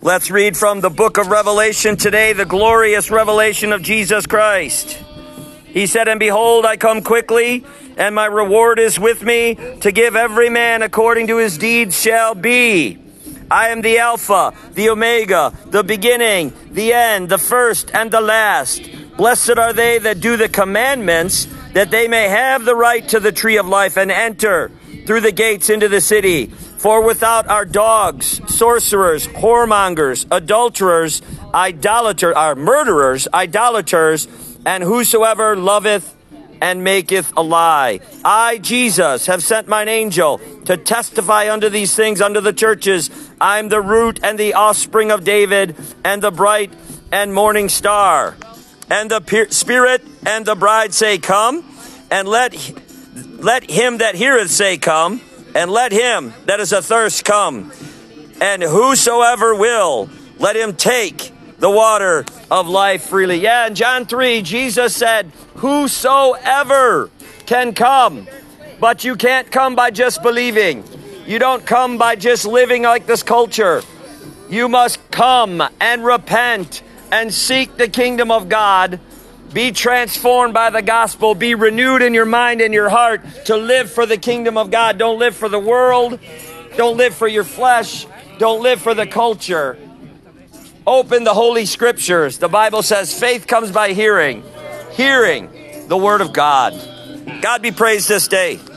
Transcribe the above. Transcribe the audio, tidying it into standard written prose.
Let's read from the book of Revelation today, the glorious revelation of Jesus Christ. He said, "And behold, I come quickly, and my reward is with me, to give every man according to his deeds shall be. I am the Alpha, the Omega, the beginning, the end, the first and the last. Blessed are they that do the commandments, that they may have the right to the tree of life and enter through the gates into the city. For without are dogs, sorcerers, whoremongers, adulterers, murderers, idolaters, and whosoever loveth and maketh a lie. I, Jesus, have sent mine angel to testify unto these things unto the churches. I am the root and the offspring of David, and the bright and morning star." And the Spirit and the bride say, "Come," and let him that heareth say, "Come," and let him that is athirst come. And whosoever will, let him take the water of life freely. Yeah, in John 3, Jesus said, whosoever can come. But you can't come by just believing. You don't come by just living like this culture. You must come and repent and seek the kingdom of God. Be transformed by the gospel. Be renewed in your mind and your heart to live for the kingdom of God. Don't live for the world. Don't live for your flesh. Don't live for the culture. Open the Holy Scriptures. The Bible says faith comes by hearing. Hearing the Word of God. God be praised this day.